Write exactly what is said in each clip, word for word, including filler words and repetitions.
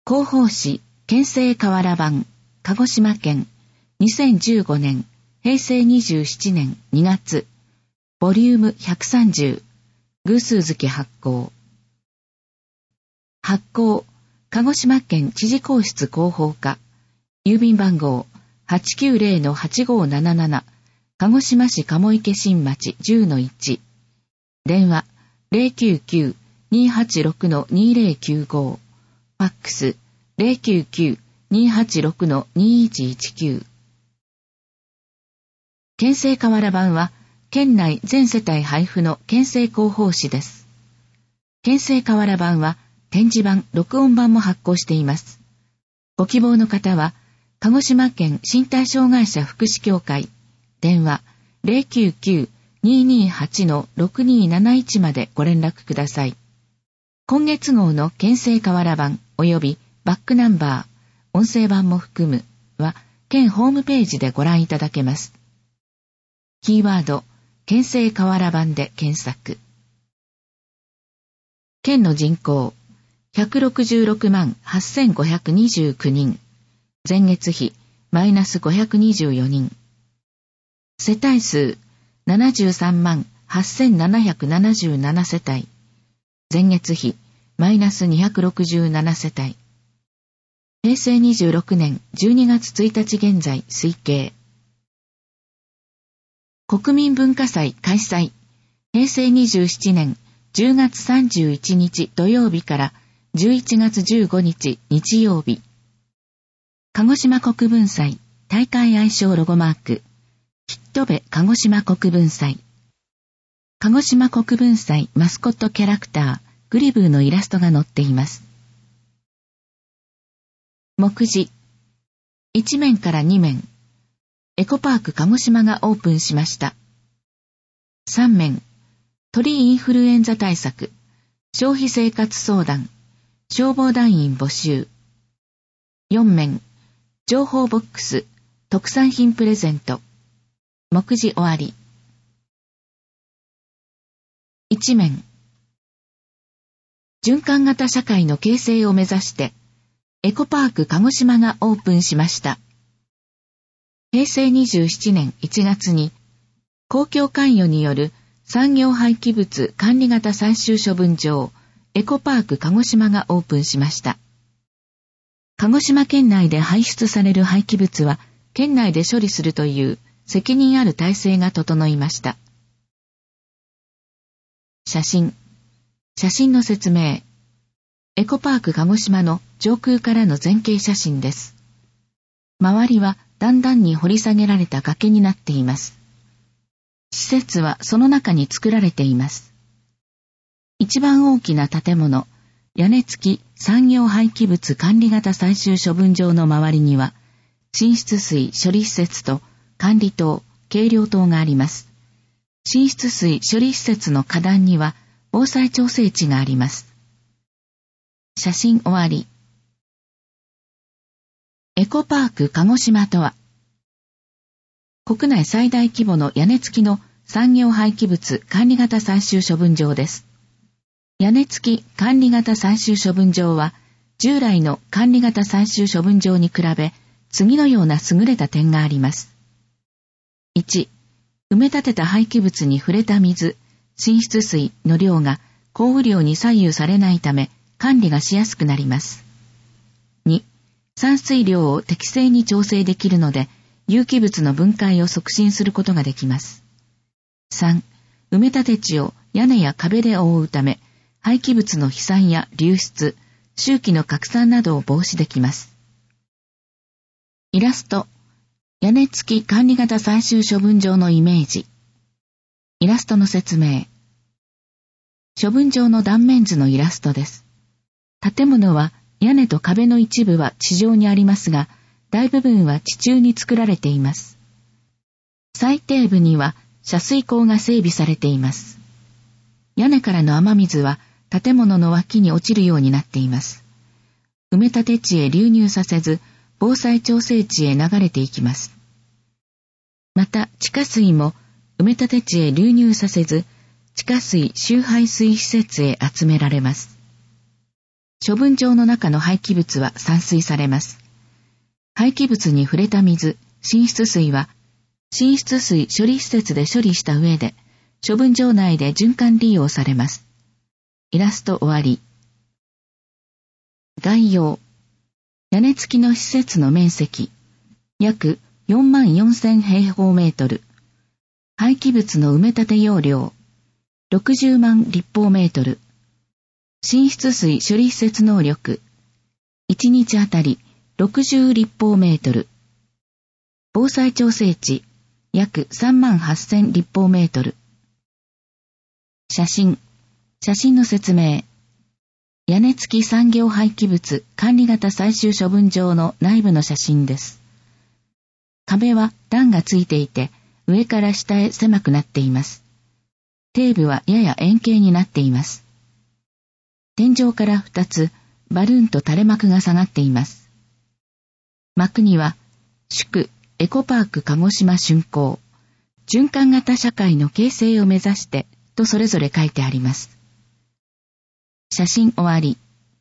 広報誌県政瓦版鹿児島県にせんじゅうごねんへいせいにじゅうななねんにがつボリュームひゃくさんじゅう偶数月発行発行鹿児島県知事公室広報課郵便番号 はちきゅうぜろのはちごーなななな 鹿児島市鴨池新町 じゅうのいち電話 ゼロきゅうきゅう にーはちろく にーぜろきゅうご ファックス ゼロきゅうきゅう にーはちろく にーいちいちきゅう県政瓦版は県内全世帯配布の県政広報誌です。県政瓦版は展示版、録音版も発行しています。ご希望の方は鹿児島県身体障害者福祉協会電話 ゼロきゅうきゅう にーにーはち ろくにーなないち までご連絡ください。今月号の県政瓦版及びバックナンバー、音声版も含むは県ホームページでご覧いただけます。キーワード、県政瓦版で検索。県の人口、ひゃくろくじゅうろくまんはっせんごひゃくにじゅうきゅうにん。前月比、マイナスごひゃくにじゅうよにん。世帯数、ななじゅうさんまんはっせんななひゃくななじゅうなな世帯。前月比、マイナスにひゃくろくじゅうなな世帯。へいせいにじゅうろくねんじゅうにがつついたち現在推計。国民文化祭開催。へいせいにじゅうななねんじゅうがつさんじゅういちにち土曜日からじゅういちがつじゅうごにち日曜日。鹿児島国文祭大会愛称ロゴマーク。ヒットベ鹿児島国文祭。鹿児島国文祭マスコットキャラクターグリブーのイラストが載っています。目次。いちめんからにめん。エコパーク鹿児島がオープンしました。さんめん。鳥インフルエンザ対策。消費生活相談。消防団員募集。よんめん。情報ボックス。特産品プレゼント。目次終わり。いちめん。循環型社会の形成を目指して、エコパーク鹿児島がオープンしました。へいせいにじゅうななねんいちがつに、公共関与による産業廃棄物管理型最終処分場、エコパーク鹿児島がオープンしました。鹿児島県内で排出される廃棄物は、県内で処理するという責任ある体制が整いました。写真。写真の説明。エコパーク鹿児島の上空からの前景写真です。周りは段々に掘り下げられた崖になっています。施設はその中に作られています。一番大きな建物、屋根付き産業廃棄物管理型最終処分場の周りには、浸出水処理施設と管理棟、計量棟があります。浸出水処理施設の下段には防災調整池があります。写真終わり。エコパーク鹿児島とは、国内最大規模の屋根付きの産業廃棄物管理型最終処分場です。屋根付き管理型最終処分場は、従来の管理型最終処分場に比べ、次のような優れた点があります。いち、埋め立てた廃棄物に触れた水、浸出水の量が降雨量に左右されないため、管理がしやすくなります。に、散水量を適正に調整できるので、有機物の分解を促進することができます。さん、埋め立て地を屋根や壁で覆うため、廃棄物の飛散や流出、周期の拡散などを防止できます。イラスト。屋根付き管理型最終処分場のイメージ。イラストの説明。処分場の断面図のイラストです。建物は屋根と壁の一部は地上にありますが、大部分は地中に作られています。最底部には遮水溝が整備されています。屋根からの雨水は建物の脇に落ちるようになっています。埋め立て地へ流入させず、防災調整地へ流れていきます。また地下水も埋め立て地へ流入させず、地下水集排水施設へ集められます。 処分場の中の廃棄物は散水されます。廃棄物に触れた水、浸出水は、浸出水処理施設で処理した上で、処分場内で循環利用されます。イラスト終わり。概要。屋根付きの施設の面積、約よんまんよんせん平方メートル。廃棄物の埋め立て容量、ろくじゅうまん立方メートル。浸出水処理施設能力、いちにちあたりろくじゅう立方メートル。防災調整値、約さんまんはっせん立方メートル。写真。写真の説明。屋根付き産業廃棄物管理型最終処分場の内部の写真です。壁は段がついていて、上から下へ狭くなっています。底部はやや円形になっています。天井からふたつ、バルーンと垂れ幕が下がっています。幕には、祝エコパーク鹿児島竣工、循環型社会の形成を目指して、とそれぞれ書いてあります。写真終わり。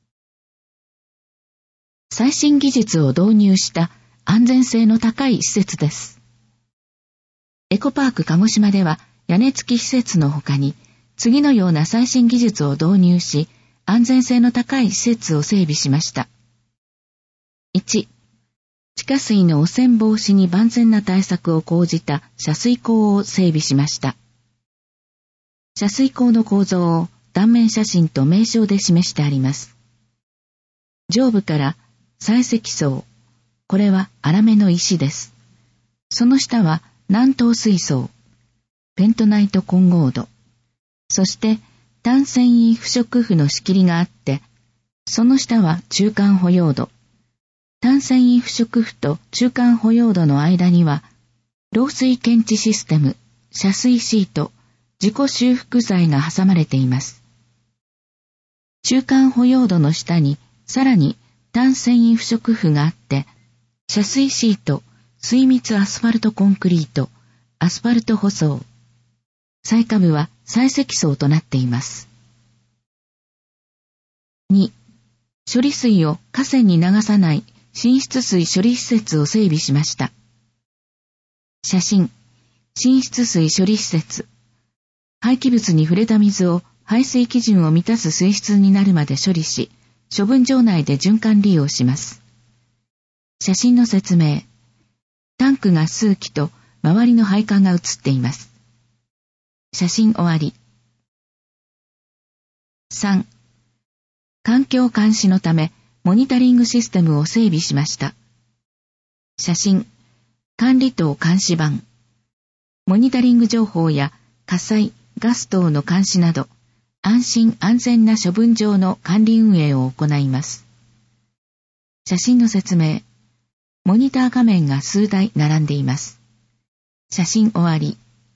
最新技術を導入した安全性の高い施設です。エコパーク鹿児島では屋根付き施設の他に次のような最新技術を導入し安全性の高い施設を整備しました。いち. 地下水の汚染防止に万全な対策を講じた遮水溝を整備しました。遮水溝の構造を断面写真と名称で示してあります。上部から採石層、これは粗めの石です。その下は軟糖水層、ペントナイト混合土、そして単繊維不織布の仕切りがあって、その下は中間保養土。単繊維不織布と中間保養土の間には、漏水検知システム、遮水シート、自己修復材が挟まれています。中間保養土の下にさらに単繊維不織布があって、遮水シート、水密アスファルトコンクリート、アスファルト舗装。最下部は採石層となっています。に. 処理水を河川に流さない浸出水処理施設を整備しました。写真。浸出水処理施設。廃棄物に触れた水を排水基準を満たす水質になるまで処理し、処分場内で循環利用します。写真の説明。タンクが数基と周りの配管が写っています。写真終わり。さん. 環境監視のためモニタリングシステムを整備しました。写真。管理棟監視板。モニタリング情報や火災、ガス等の監視など、安心安全な処分場の管理運営を行います。写真の説明。モニター画面が数台並んでいます。写真終わり。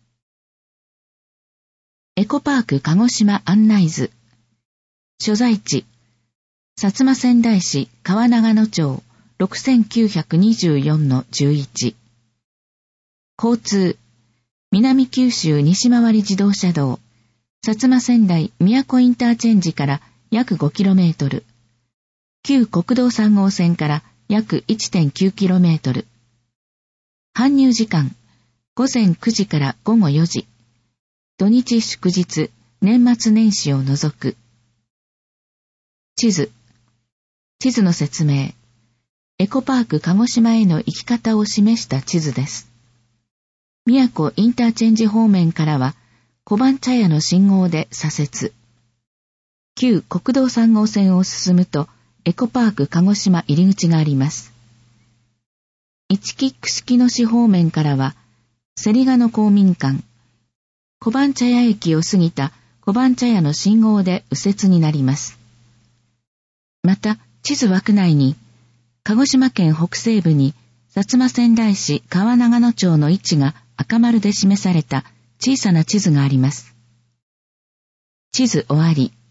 エコパーク鹿児島案内図。所在地。薩摩川内市川長野町 ろくせんきゅうひゃくにじゅうよんのじゅういち。交通。南九州西回り自動車道。薩摩川内宮古インターチェンジから約 ごキロメートル。旧国道さん号線から約 いってんきゅうキロメートル。搬入時間。午前くじから午後よじ。土日祝日、年末年始を除く。地図。地図の説明。エコパーク鹿児島への行き方を示した地図です。宮古インターチェンジ方面からは、小判茶屋の信号で左折。旧国道さん号線を進むと、エコパーク鹿児島入り口があります。一木串木野市方面からは、芹ヶ野公民館、小判茶屋駅を過ぎた小判茶屋の信号で右折になります。また、地図枠内に、鹿児島県北西部に、薩摩川内市川長野町の位置が赤丸で示された小さな地図があります。地図終わり。